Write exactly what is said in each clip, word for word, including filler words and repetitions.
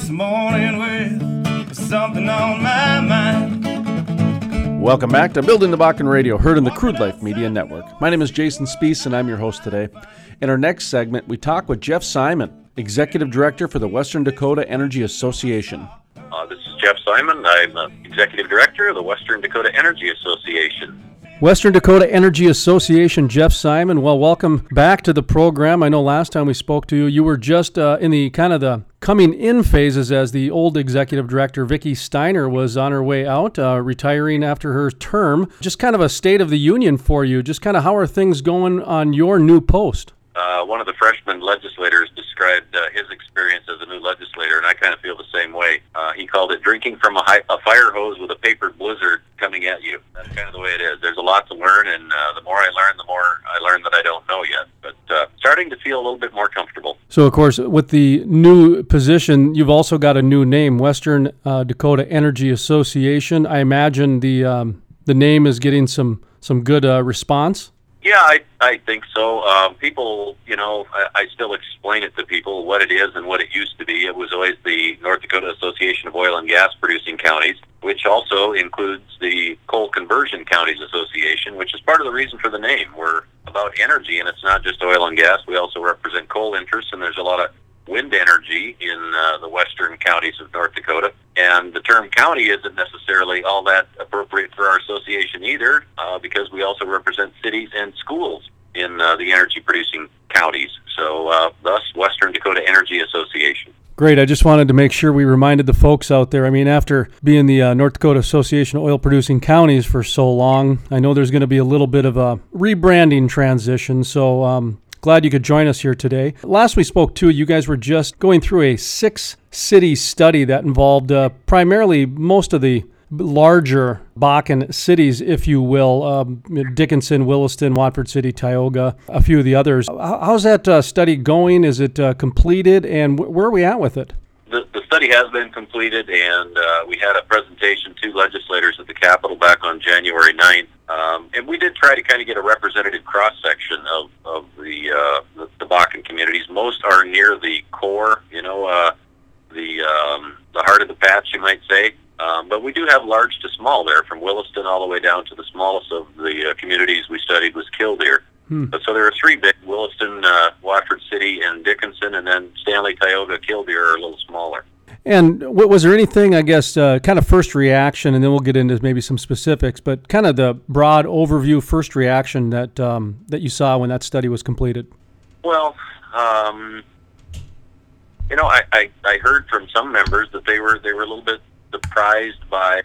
this morning with something on my mind. Welcome back to Building the Bakken Radio, heard on the Crude Life Media Network. My name is Jason Spees, and I'm your host today. In our next segment, we talk with Jeff Simon, Executive Director for the Western Dakota Energy Association. Uh, this is Jeff Simon. I'm uh, Executive Director of the Western Dakota Energy Association. Western Dakota Energy Association, Jeff Simon. Well, welcome back to the program. I know last time we spoke to you, you were just uh, in the kind of the coming in phases as the old Executive Director, Vicki Steiner, was on her way out, uh, retiring after her term. Just kind of a state of the union for you. Just kind of how are things going on your new post? Uh, one of the freshman legislators described uh, his experience as a new legislator, and I kind of feel the same way. Uh, he called it drinking from a, hi- a fire hose with a paper blizzard coming at you. That's kind of the way it is. There's a lot to learn, and uh, the more I learn, the more I learn that I don't know yet. But uh, starting to feel a little bit more comfortable. So, of course, with the new position, you've also got a new name, Western uh, Dakota Energy Association. I imagine the um, the name is getting some, some good uh, response. Yeah, I I think so. Um, people, you know, I, I still explain it to people what it is and what it used to be. It was always the North Dakota Association of Oil and Gas Producing Counties, which also includes the Coal Conversion Counties Association, which is part of the reason for the name. We're about energy, and it's not just oil and gas. We also represent coal interests, and there's a lot of wind energy in uh, the western counties of North Dakota. And the term county isn't necessarily all that appropriate for our association either, uh, because we also represent cities and schools in uh, the energy-producing counties. So, uh, thus, Western Dakota Energy Association. Great. I just wanted to make sure we reminded the folks out there. I mean, after being the uh, North Dakota Association of Oil-Producing Counties for so long, I know there's going to be a little bit of a rebranding transition, so um, glad you could join us here today. Last we spoke to, you guys were just going through a six-city study that involved uh, primarily most of the larger Bakken cities, if you will, um, Dickinson, Williston, Watford City, Tioga, a few of the others. How's that uh, study going? Is it uh, completed, and wh- where are we at with it? The, the study has been completed, and uh, we had a presentation to legislators at the Capitol back on January ninth. Um, and we did try to kind of get a representative cross-section of, of the, uh, the the Bakken communities. Most are near the core, you know, uh, the um, the heart of the patch, you might say. Um, but we do have large to small there, from Williston all the way down to the smallest of the uh, communities we studied was Killdeer. Hmm. But so there are three big, Williston, uh, Watford City, and Dickinson, and then Stanley, Tioga, Killdeer are a little smaller. And was there anything, I guess, uh, kind of first reaction, and then we'll get into maybe some specifics, but kind of the broad overview first reaction that um, that you saw when that study was completed? Well, um, you know, I, I, I heard from some members that they were they were a little bit surprised by,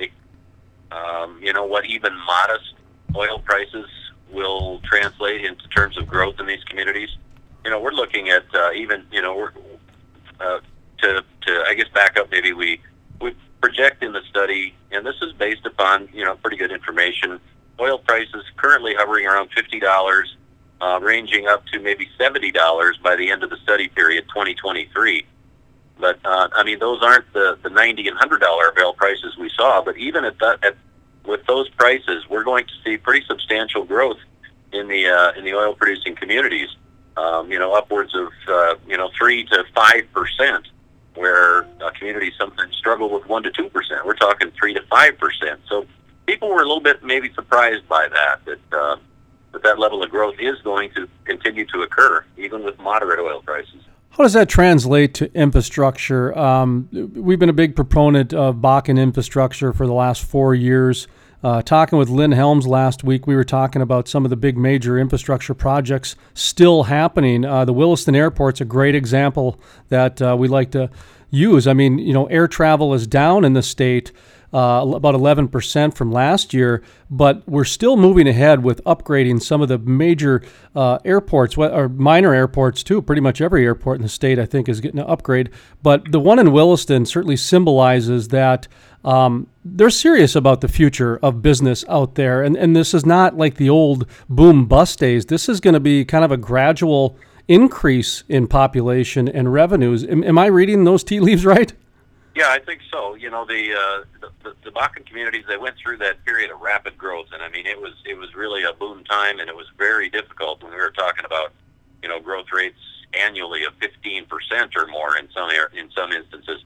um, you know, what even modest oil prices will translate into terms of growth in these communities. You know, we're looking at uh, even, you know, we're uh, to to I guess back up maybe we we project in the study, and this is based upon, you know, pretty good information. Oil prices currently hovering around fifty dollars, uh, ranging up to maybe seventy dollars by the end of the study period, twenty twenty-three. But, uh, I mean, those aren't the, the ninety and one hundred dollars oil prices we saw. But even at that, at, with those prices, we're going to see pretty substantial growth in the uh, in the oil-producing communities, um, you know, upwards of, uh, you know, three to five percent, where uh, communities sometimes struggle with one to two percent. We're talking three to five percent. So people were a little bit maybe surprised by that, that, uh, that that level of growth is going to continue to occur, even with moderate oil prices. How does that translate to infrastructure? Um, we've been a big proponent of Bakken infrastructure for the last four years. Uh, talking with Lynn Helms last week, we were talking about some of the big major infrastructure projects still happening. Uh, the Williston Airport's a great example that uh, we like to use. I mean, you know, air travel is down in the state uh, about eleven percent from last year, but we're still moving ahead with upgrading some of the major uh, airports, or minor airports too. Pretty much every airport in the state, I think, is getting an upgrade. But the one in Williston certainly symbolizes that um, they're serious about the future of business out there. And, and this is not like the old boom bust days. This is going to be kind of a gradual increase in population and revenues. Am, am I reading those tea leaves right? Yeah, I think so. You know, the, uh, the, the the Bakken communities, they went through that period of rapid growth, and I mean, it was it was really a boom time, and it was very difficult when we were talking about, you know, growth rates annually of fifteen percent or more in some in some instances.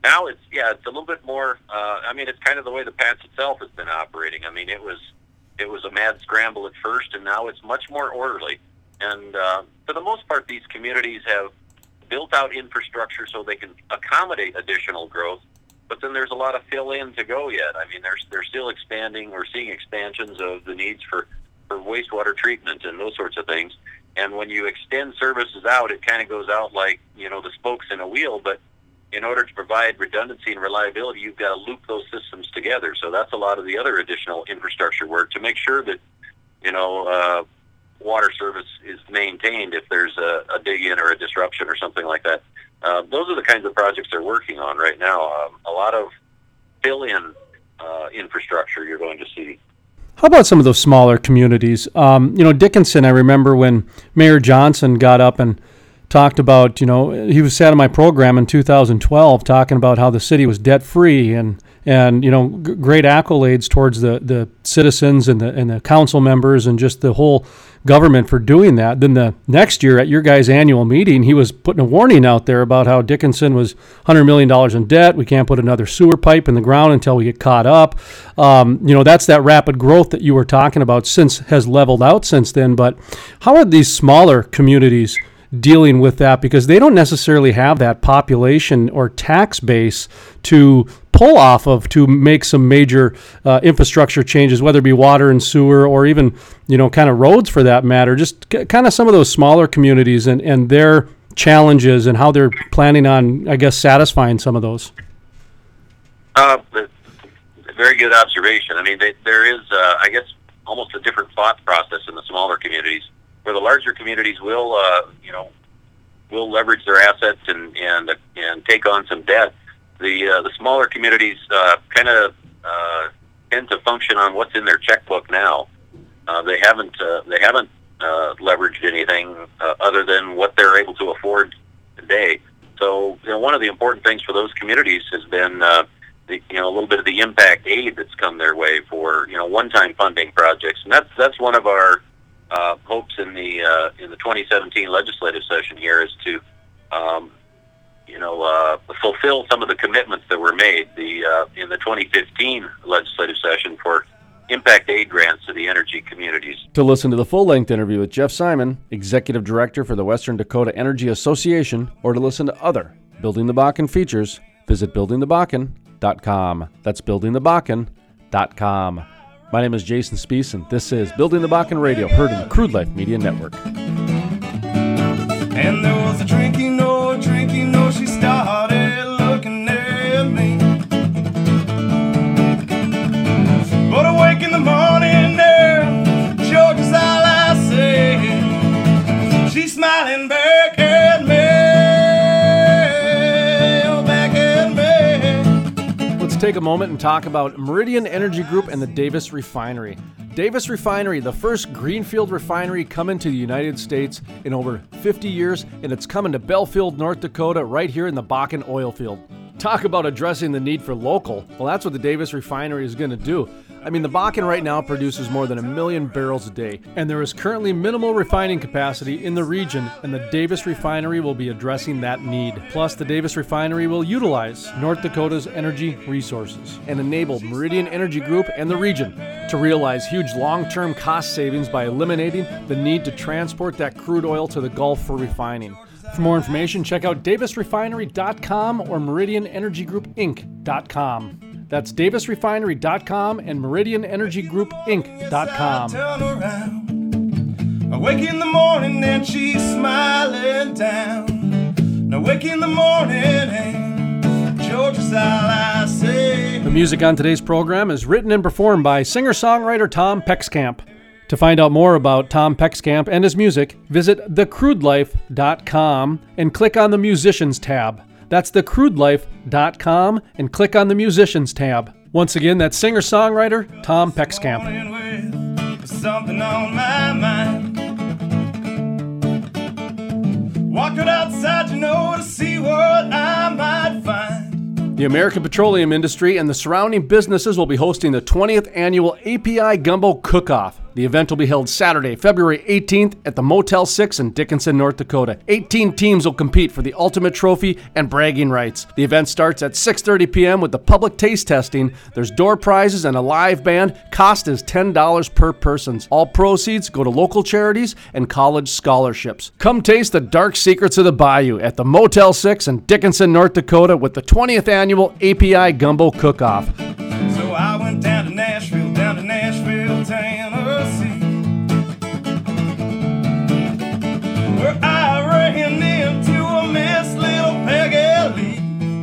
now it's, yeah, it's a little bit more, uh, I mean, it's kind of the way the P A T S itself has been operating. I mean, it was, it was a mad scramble at first, and now it's much more orderly. And uh, for the most part, these communities have built out infrastructure so they can accommodate additional growth, but then there's a lot of fill-in to go yet. I mean, they're, they're still expanding. We're seeing expansions of the needs for, for wastewater treatment and those sorts of things. And when you extend services out, it kind of goes out like, you know, the spokes in a wheel, but in order to provide redundancy and reliability, you've got to loop those systems together. So that's a lot of the other additional infrastructure work to make sure that, you know, uh, water service is maintained if there's a, a dig-in or a disruption or something like that. Uh, those are the kinds of projects they're working on right now. Um, a lot of fill-in uh, infrastructure you're going to see. How about some of those smaller communities? Um, you know, Dickinson, I remember when Mayor Johnson got up and talked about, you know, he was sat on my program in two thousand twelve talking about how the city was debt-free and, and you know, g- great accolades towards the, the citizens and the and the council members and just the whole government for doing that. Then the next year at your guys' annual meeting, he was putting a warning out there about how Dickinson was one hundred million dollars in debt. We can't put another sewer pipe in the ground until we get caught up. Um, you know, that's that rapid growth that you were talking about since has leveled out since then. But how are these smaller communities dealing with that, because they don't necessarily have that population or tax base to pull off of to make some major uh, infrastructure changes, whether it be water and sewer or even, you know, kind of roads for that matter, just c- kind of some of those smaller communities and, and their challenges and how they're planning on, I guess, satisfying some of those? Uh, very good observation. I mean, they, there is, uh, I guess, almost a different thought process in the smaller communities, where the larger communities will, uh, you know, will leverage their assets and and and take on some debt. The uh, the smaller communities uh, kind of uh, tend to function on what's in their checkbook now. Uh, they haven't uh, they haven't uh, leveraged anything uh, other than what they're able to afford today. So, you know, one of the important things for those communities has been, uh, the, you know, a little bit of the impact aid that's come their way for, you know, one-time funding projects, and that's that's one of our Uh, hopes in the uh, in the twenty seventeen legislative session here is to, um, you know, uh, fulfill some of the commitments that were made the uh, in the twenty fifteen legislative session for impact aid grants to the energy communities. To listen to the full-length interview with Jeff Simon, Executive Director for the Western Dakota Energy Association, or to listen to other Building the Bakken features, visit building the bakken dot com. That's building the bakken dot com. My name is Jason Spiess, and this is Building the Bakken Radio, heard in the Crude Life Media Network. And there was a drinking, no drinking, no, she started looking at me. But awake in the morning there, Georgia's all I see. She's smiling back at me, oh, back at me. Let's take a moment and talk about Meridian Energy Group and the Davis Refinery. Davis Refinery, the first greenfield refinery coming to the United States in over fifty years, and it's coming to Belfield, North Dakota, right here in the Bakken oil field. Talk about addressing the need for local. Well, that's what the Davis Refinery is going to do. I mean, the Bakken right now produces more than a million barrels a day, and there is currently minimal refining capacity in the region, and the Davis Refinery will be addressing that need. Plus, the Davis Refinery will utilize North Dakota's energy resources and enable Meridian Energy Group and the region to realize huge long-term cost savings by eliminating the need to transport that crude oil to the Gulf for refining. For more information, check out davis refinery dot com or meridian energy group inc dot com. That's davis refinery dot com and meridian energy group inc dot com. Turn around. I wake in the morning and she's smiling down. Now wake in the morning and Georgia's all I see. The music on today's program is written and performed by singer-songwriter Tom Peckskamp. To find out more about Tom Peckskamp and his music, visit the crude life dot com and click on the Musicians tab. That's the crude life dot com and click on the Musicians tab. Once again, that's singer-songwriter Tom Peckskamp. With something on my mind. Walked it outside, you know, to see what I might find. The American petroleum industry and the surrounding businesses will be hosting the twentieth annual A P I Gumbo Cook-Off. The event will be held Saturday, February eighteenth at the Motel six in Dickinson, North Dakota. eighteen teams will compete for the ultimate trophy and bragging rights. The event starts at six thirty p.m. with the public taste testing. There's door prizes and a live band. Cost is ten dollars per person. All proceeds go to local charities and college scholarships. Come taste the dark secrets of the Bayou at the Motel six in Dickinson, North Dakota with the twentieth annual A P I Gumbo Cook-Off. So I went down to Nashville, down to Nashville, Tennessee, where I ran into a Miss Little Peggy Lee.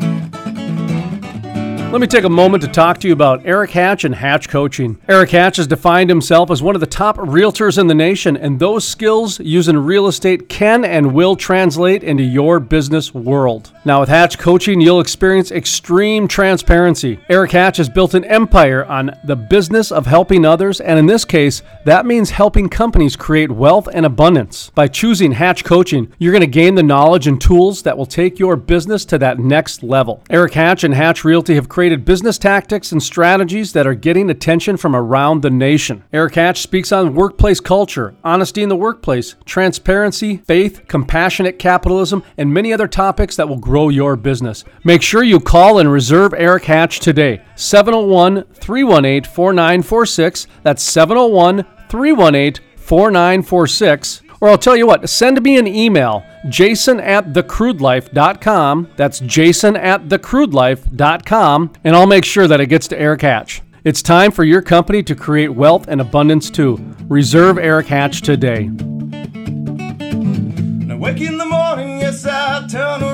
Let me take a moment to talk to you about Eric Hatch and Hatch Coaching. Eric Hatch has defined himself as one of the top realtors in the nation, and those skills used in real estate can and will translate into your business world. Now, with Hatch Coaching, you'll experience extreme transparency. Eric Hatch has built an empire on the business of helping others, and in this case, that means helping companies create wealth and abundance. By choosing Hatch Coaching, you're going to gain the knowledge and tools that will take your business to that next level. Eric Hatch and Hatch Realty have created business tactics and strategies that are getting attention from around the nation. Eric Hatch speaks on workplace culture, honesty in the workplace, transparency, faith, compassionate capitalism, and many other topics that will grow your business. Make sure you call and reserve Eric Hatch today. seven oh one, three one eight, four nine four six. That's seven oh one, three one eight, four nine four six. Or I'll tell you what, send me an email, jason at the crude life dot com. That's jason at the crude life dot com, and I'll make sure that it gets to Eric Hatch. It's time for your company to create wealth and abundance too. Reserve Eric Hatch today. Now wake in the morning, yes, I turn